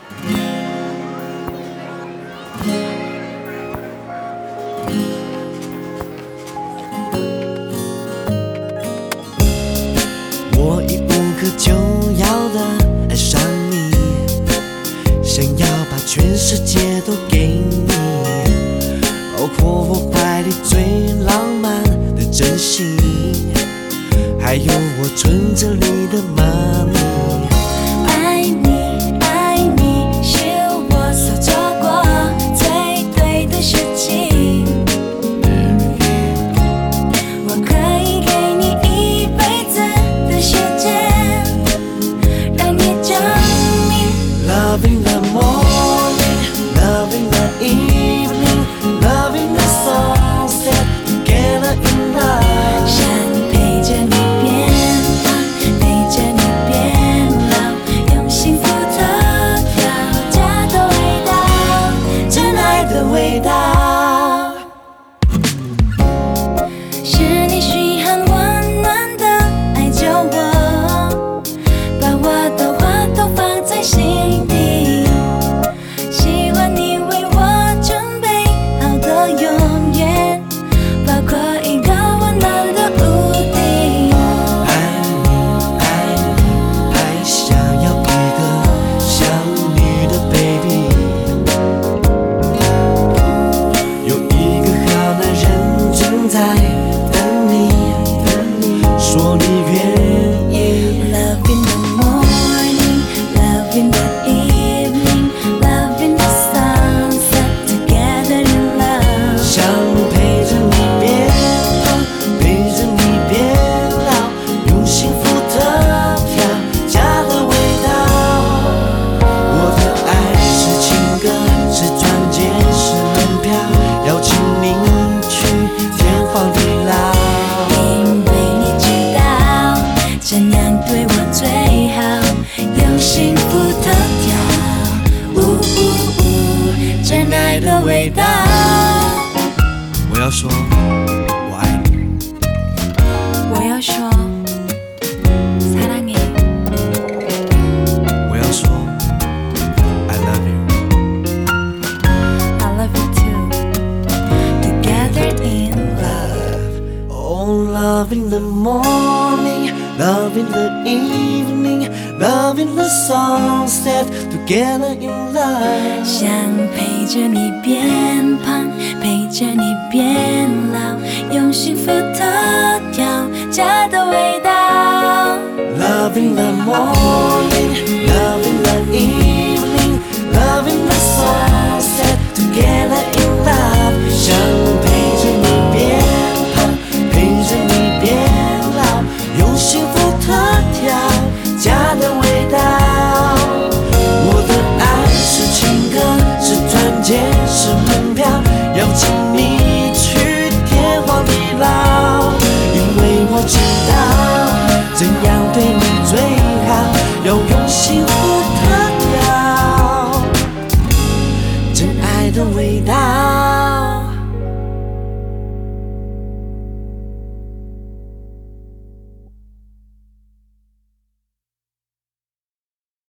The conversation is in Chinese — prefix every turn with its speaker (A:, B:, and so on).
A: 我已无可救药的爱上你，想要把全世界都给你，包括我怀里最浪漫的真心，还有我存折里的 money。
B: 爱你爱你是我所做过最对的事情，我可以给你一辈子的时间，让你证明。
A: Loving the morning, loving the evening, loving the sunset, together in love。
B: 想陪着你变胖，陪着你变老，用幸福投票，家的味道，真爱的味道。是你嘘寒问暖的爱着我，把我的话都放在心底，希望你为我准备好的永远，包括一个温暖的屋顶。
A: 爱你爱你还想要一个像你的 baby， 有一个好男人正在等你，说你愿意。
B: Love in the morning, love in the evening, love in the sunset, together in love。
A: 想陪着你变胖，陪着你变老，用幸福投票，家的味道。我的爱是情歌，是钻戒，是门票，邀请你去天荒地老。
B: 因为你知道这样对我最好，用幸福投票，真爱的味道。
A: 我要说，我爱你。
B: 我要说사랑해。
A: 我要说，I love you。
B: I love you too. Together in love。
A: Oh, love in the morning, love in the evening, love in the sunset, together in love。
B: 想陪着你变胖，陪着你变老，用幸福投票，家的味道。
A: Love in the morning, love in the evening, love in the sunset, together in love。 想陪着你变胖，陪着你变老，用幸福投票，家的味道。我的爱是情歌，是钻戒，是门票，邀请你去天荒地老。因为我知道怎样对你最好，要用幸福投票，真爱的味道。